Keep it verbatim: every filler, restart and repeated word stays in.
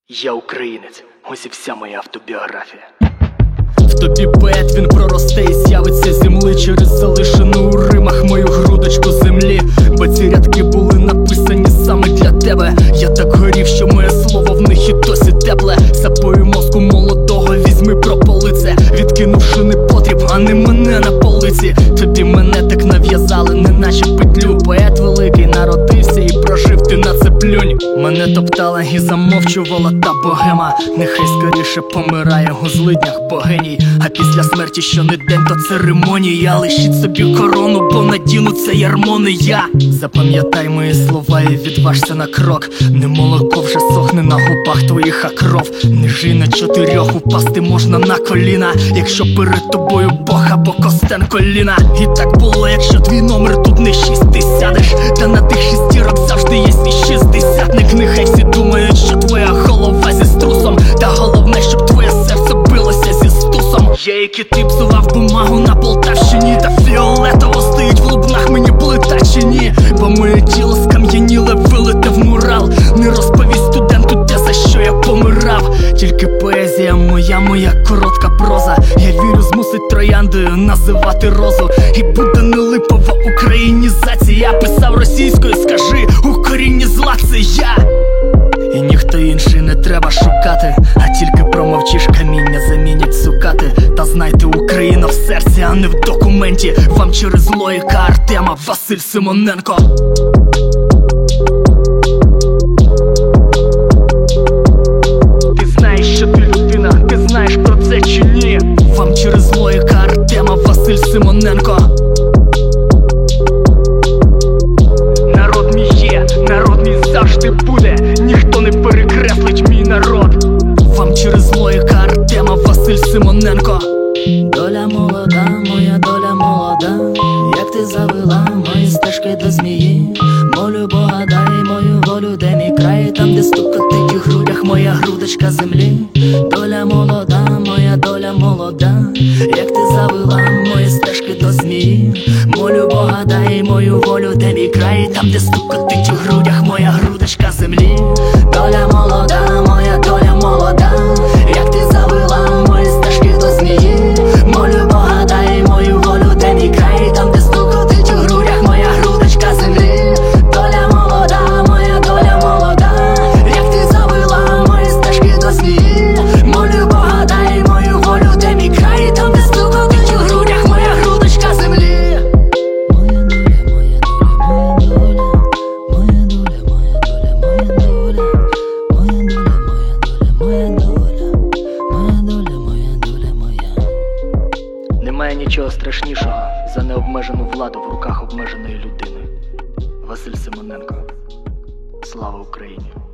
Я українець, ось і вся моя автобіографія. В тобі поет, він проросте і з'явиться земли через залишену у римах мою грудочку землі. Бо ці рядки були написані саме для тебе. Я так горів, що моє слово в них і досі тепле. Сапою мозку молодого візьми прополи це, відкинувши непотріб, а не мене на полиці. Тобі мене так нав'язали, неначе петлю. Поет великий народився і прожив, ти на це плюнь. Мене топтала і замовчувала та богема. Нехай скоріше помирає у злиднях богиній. А після смерті що не день, то церемонія. Лишіть собі корону, бо надіну це ярмо не я. Запам'ятай мої слова і відважся на крок. Не молоко вже сохне на губах твоїх, а кров. Не жи на чотирьох, упасти можна на коліна, якщо перед тобою Бог або Костен коліна. І так було, якщо твій номер тут не шість, ти сядеш. Та на тих шістірок завжди є свій шістдесятник. Нехай всі думають, що твоя голова зі струсом, та головне, щоб твоє серце билося зі стусом. Я, який ти псував бумагу на Полтавщині, та фіолетово стоїть в лубнах мені плита чи ні. Бо моє тіло скам'яніле, вилите в мурал. Не розповість студенту те, за що я помирав. Тільки поезія моя, моя коротка проза. Я вірю, змусить трояндою називати розу. І буде не липова українізація. Писав російською, скажи, у корінні зла це я. І ніхто інший не треба шукати, а тільки промовчиш, каміння замінять цукати. Та знайте, Україна в серці, а не в документі. Вам через логіка Артема Василь Симоненко. Ти знаєш, що ти людина, ти знаєш про це чи ні? Вам через логіка Артема Василь Симоненко. Народ мій є, народ мій завжди буде. Ніхто не перекреслить мій народ. Вам через логіка Артема Василь Симоненко. Доля молода, моя доля молода. Як ти завела мої стежки до змії. Молю Бога, дай мою волю, де мій край. Там, де стукотить у грудях моя грудочка землі. Доля молода, моя доля молода. Як ти завела мої стежки до змії. Молю Бога, дай мою волю, де мій край. Там, де стукотить у грудях моя грудочка землі. Доля молода, моя доля молода. Як ти завела мої стежки до змії. Молю Бога, дай мою волю, де мій край. Там, де стукотить у грудях моя грудочка землі. Доля молода, моя доля молода. Як ти завела мої стежки до змії. Молю Бога, дай мою волю, де мій край. Там, де стукотить у грудях моя грудочка землі. Моя доля, моя доля, моя доля, моя доля, моя доля, моя доля, моя доля, моя доля, моя доля, моя доля, моя. Немає нічого страшнішого за необмежену владу в руках обмеженої людини. Василь Симоненко. Слава Україні!